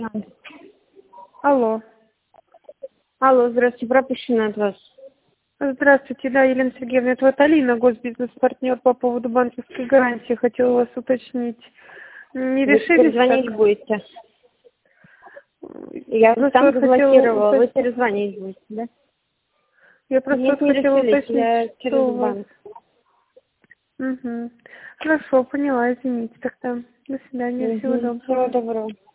Алло. Алло, здравствуйте, пропущено от вас. Здравствуйте, да, Елена Сергеевна, это вот Алина, госбизнес-партнер по поводу банковской гарантии. Хотела вас уточнить. Не Вы теперь решились звонить так? будете? Я Просто там вот хотела заблокировала, вы уточнить. теперь звонить будете, да? Я просто Нет, вот не хотела решились, уточнить, я что через у вас. банк. Угу. Хорошо, поняла, извините тогда. До свидания, всего Всего доброго. доброго.